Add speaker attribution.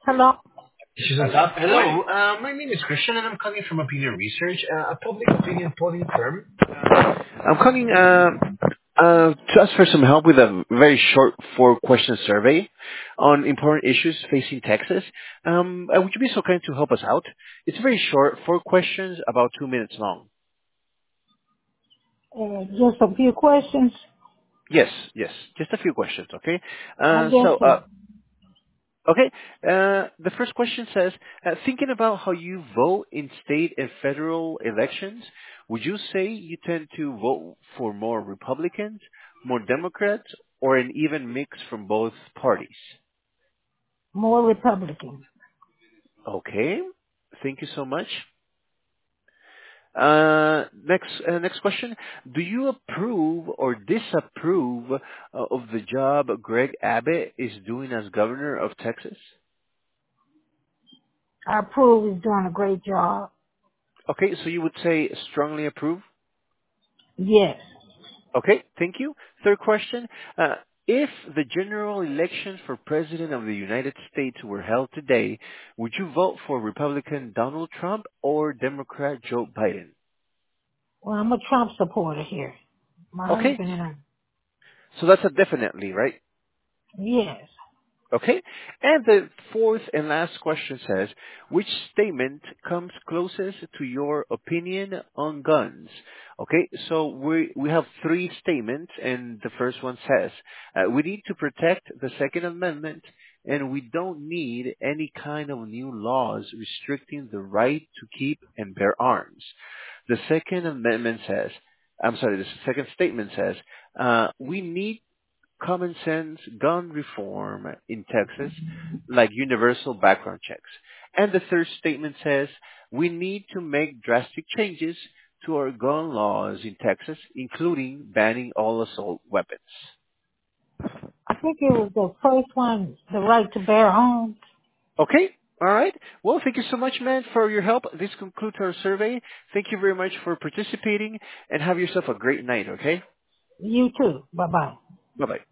Speaker 1: Hello?
Speaker 2: She's on top. Hello, my name is Christian, and I'm calling from Opinion Research, a public opinion polling firm. I'm calling to ask for some help with a very short four-question survey on important issues facing Texas. Would you be so kind to help us out? It's very short, four questions, about 2 minutes long.
Speaker 1: Just a few questions.
Speaker 2: Yes, yes, just a few questions, okay?
Speaker 1: I
Speaker 2: Uh,
Speaker 1: guess
Speaker 2: so, uh,
Speaker 1: so.
Speaker 2: Okay. The first question says, thinking about how you vote in state and federal elections, would you say you tend to vote for more Republicans, more Democrats, or an even mix from both parties?
Speaker 1: More Republican.
Speaker 2: Okay. Thank you so much. Next question. Do you approve or disapprove of the job Greg Abbott is doing as governor of Texas?
Speaker 1: I approve he's doing a great job.
Speaker 2: Okay, so you would say strongly approve?
Speaker 1: Yes.
Speaker 2: Okay, thank you. Third question. If the general elections for President of the United States were held today, would you vote for Republican Donald Trump or Democrat Joe Biden?
Speaker 1: Well, I'm a Trump supporter here. My
Speaker 2: Okay,
Speaker 1: husband and I.
Speaker 2: so that's a definitely, right?
Speaker 1: Yes.
Speaker 2: Okay. And the fourth and last question says, which statement comes closest to your opinion on guns? Okay, so we have three statements, and the first one says, we need to protect the Second Amendment, and we don't need any kind of new laws restricting the right to keep and bear arms. The Second Amendment says, the second statement says, we need common sense gun reform in Texas, like universal background checks. And the third statement says we need to make drastic changes to our gun laws in Texas, including banning all assault weapons.
Speaker 1: I think it was the first one, the right to bear arms.
Speaker 2: Okay? All right. Well, thank you so much, man, for your help. This concludes our survey. Thank you very much for participating, and have yourself a great night, okay?
Speaker 1: You too. Bye-bye.
Speaker 2: Bye-bye.